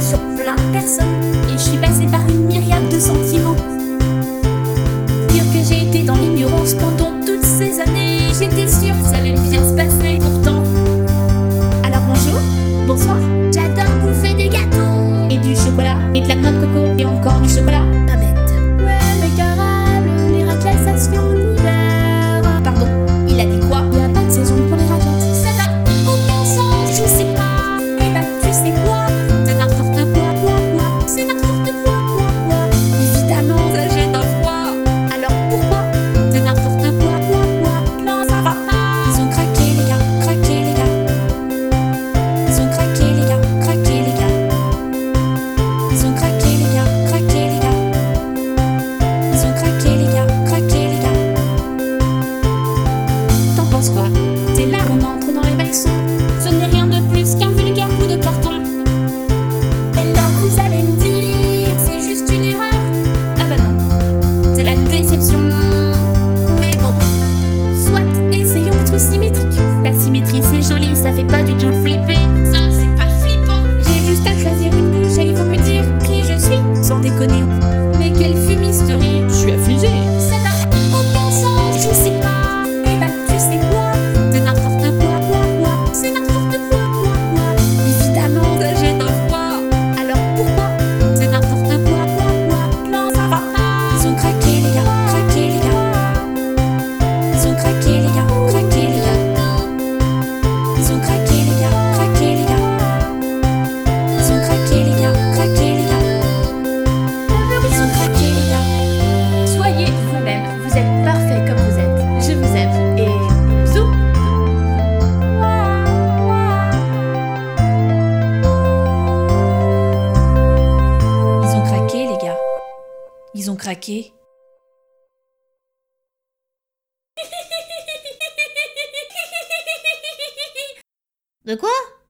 tombée sur plein de personnes et je suis passée par une myriade de sentiments. Dire que j'ai été dans l'ignorance pendant toutes ces années, j'étais sûre que ça allait bien se passer pourtant. Alors bonjour, bonsoir, j'adore bouffer des gâteaux et du chocolat et de la noix de coco et encore du chocolat. Pas bête. Ouais, les carables, les raclettes ça se fait en hiver. Pardon, il a dit quoi? Il y a pas de saison pour les raclettes. Ça n'a aucun sens, je sais pas. Et bah tu sais quoi? C'est n'importe quoi, c'est n'importe quoi. Évidemment, ça jette un froid. Alors pourquoi? C'est n'importe quoi. Non, ça va pas. Ils ont craqué les gars, craqué les gars. Ils ont craqué les gars, craqué les gars. Ils ont craqué les gars, craqué les gars. Ils ont craqué les gars, craqué les gars. T'en penses quoi? C'est là qu'on entre dans les berceaux. Ce n'est rien de plus qu'un vulgaire bout de carton. Et là vous allez me dire, c'est juste une erreur. Ah bah non, c'est la déception. Mais bon, soit, essayons d'être symétriques. La symétrie c'est joli, ça fait pas du tout flipper. Ça c'est pas flippant. J'ai juste à choisir une bouche et il faut me dire qui je suis. Sans déconner, mais quelle fumisterie. Je suis affligée. Ça n'a aucun sens, je sais pas. Et bah tu sais quoi? C'est n'importe quoi. C'est n'importe quoi. Évidemment, ça jette un froid. Alors pourquoi? C'est n'importe quoi. Non, ça va pas. Ils ont craqué les gars, craqué les gars. Ils ont craqué les gars, craqué les gars. Ils ont craqué les gars, craqué les gars. Ils ont craqué les gars, craqué les gars. Ils ont craqué les gars. Soyez vous-même, vous êtes parfait comme vous êtes. Je vous aime et bisous. Ils ont craqué les gars. Ils ont craqué. De quoi?